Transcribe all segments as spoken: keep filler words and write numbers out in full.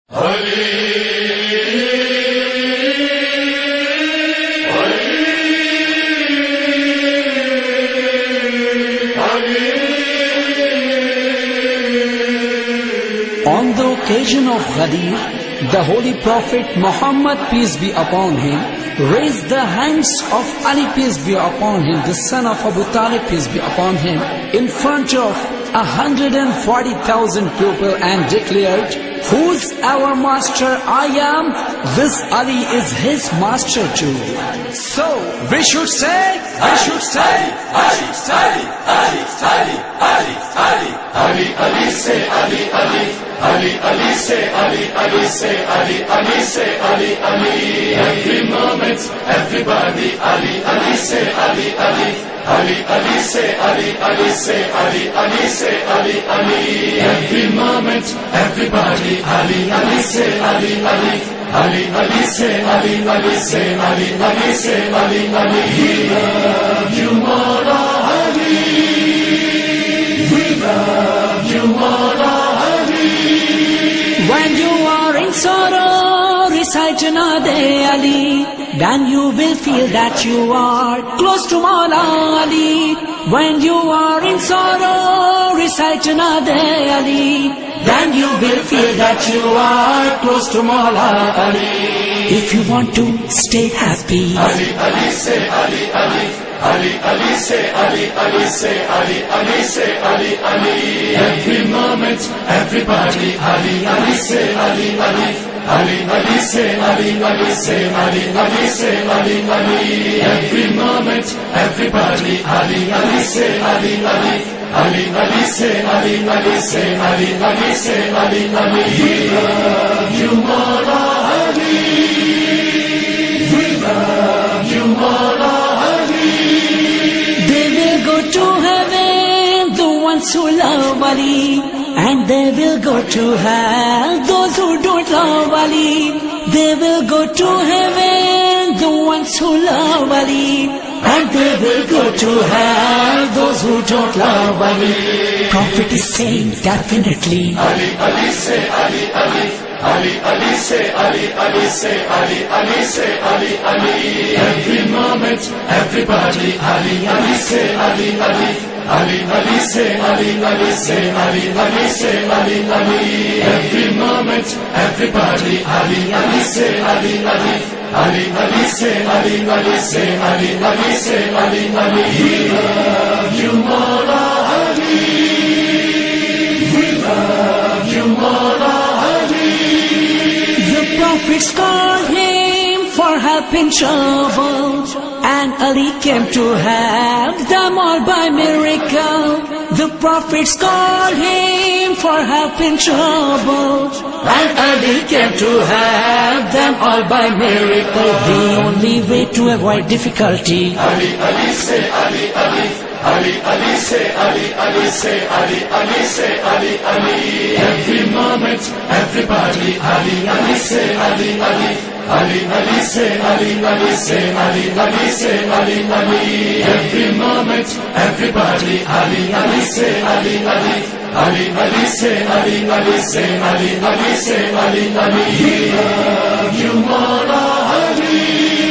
On the occasion of Ghadir, the Holy Prophet Muhammad, peace be upon him, raised the hands of Ali, peace be upon him, the son of Abu Talib, peace be upon him, in front of a hundred and forty thousand people and declared, "Who's our master? I am. This Ali is his master too." So we should say, we should say, Ali, Ali, Ali, Ali, Ali, Ali, Ali, Ali, say Ali, Ali, Ali, Ali, say Ali, Ali, say Ali, Ali, say Ali, Ali. Every moment, everybody, Ali, Ali, say Ali, Ali. Ali, Ali, say Ali, Ali, say Ali, Ali, say Ali, Ali. Every moment, everybody, Ali, Ali, say Ali, Ali. Ali, Ali, say Ali, Ali, say Ali, Ali, say Ali, Ali. We love you, Mawla Ali. We love you, Mawla Ali. When you are in sorrow, recite Nade Ali. Then you will feel that you are close to Mawla Ali. When you are in sorrow, recite Nade Ali. Then you will feel that you are close to Mawla Ali. If you want to stay happy, Ali, Ali, say Ali, Ali. Ali, Ali, say Ali, Ali, say Ali, Ali, say Ali, Ali. Every moment, everybody, Ali, Ali, say Ali, Ali. Ali, Ali, say Ali, Ali, say Ali, Ali, say Ali, Ali. Every moment, everybody, Ali, Ali, say Ali, Ali. Ali, Ali, say Ali, Ali, say Ali, Ali, say Ali, Ali. We love you, Mawla Ali. We love you, Mawla Ali. They will go to heaven, the ones who love Ali. And they will go to hell, those who don't love Ali. They will go to heaven, the ones who love Ali. And they will go to hell, those who don't love Ali. Prophet is saying definitely, Ali, Ali, say Ali, Ali. Ali, Ali, say Ali, Ali, say Ali, Ali, say Ali, Ali. Every moment, everybody, Ali, Ali, say Ali, Ali. Ali, Ali, say Ali, Ali, say Ali, Ali, say Ali, Ali. Every moment, everybody, Ali, Ali, say Ali, Ali. Ali, Ali, say Ali, Ali, say Ali, Ali, say Ali, Ali. We love you, Mawla Ali. We love you, Mawla Ali. The prophets called him for help in trouble, and Ali came to help them all by miracle. The prophets called him for help in trouble, and Ali came to help them all by miracle. The only way to avoid difficulty, Ali, Ali, say Ali, Ali. Ali, Ali, say Ali, Ali, say Ali, Ali, say Ali, Ali. Every moment, everybody, Ali, Ali, say Ali, Ali. Ali, Ali, say Ali, Ali, say Ali, Ali, say Ali, Ali. Every moment, everybody, Ali, Ali, say Ali, Ali. Ali, Ali, say Ali, Ali, say Ali, Ali, say Ali, Ali. We love you, Mawla Ali.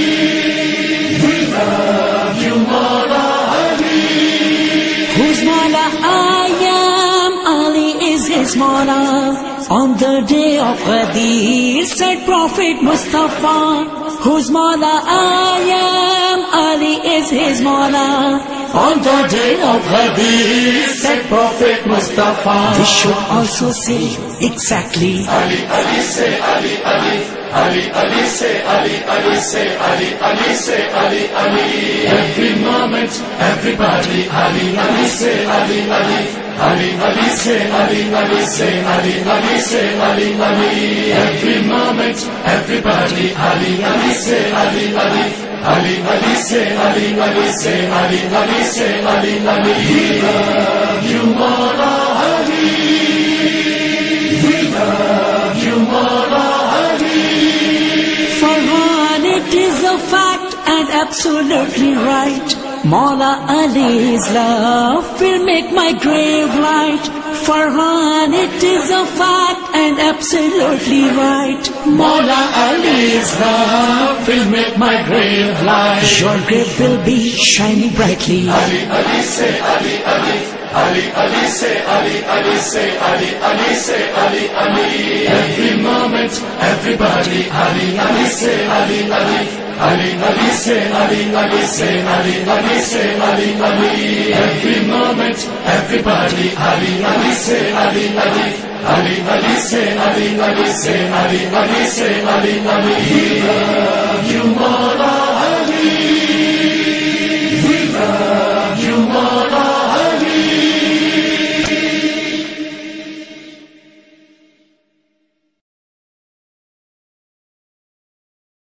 We love you, Mawla Ali. Whose Mawla I am, Ali is his Mawla. On the day of Ghadir, said Prophet Mustafa, whose Mawla I am, Ali is his Mawla. On the day of Ghadir, said Prophet Mustafa. We should also say exactly, Ali, Ali, say Ali, Ali. Ali, Ali, say Ali, Ali, say Ali, Ali, say Ali, Ali. Every moment, everybody, Ali, Ali, say Ali, Ali. Ali, Ali, say Ali, Ali, say Ali, Ali, say Ali, Ali. Every moment, everybody, Ali, Ali, say Ali, Ali. Ali, Ali, say Ali, Ali, say Ali, Ali, say Ali, Ali. We love you, Mawla Ali. We love you, Mawla Ali. For one, it is a fact and absolutely right, Mawla Ali's love will make my grave light. Farhan, it is a fact and absolutely right. Maula Ali's love will make my grave light. Your grave will be shining brightly. Ali, Ali, say Ali, Ali. Ali, Ali, say Ali, Ali, say Ali, Ali, say Ali, Ali. Every moment, everybody, Ali, Ali, say Ali, Ali. Ali, Ali, say Ali, Ali, say Ali, Ali, say Ali, Ali. Every moment, everybody, Ali, Ali, say Ali, Ali. Ali, Ali, say Ali, Ali, say Ali, Ali, say Ali, Ali. We love you.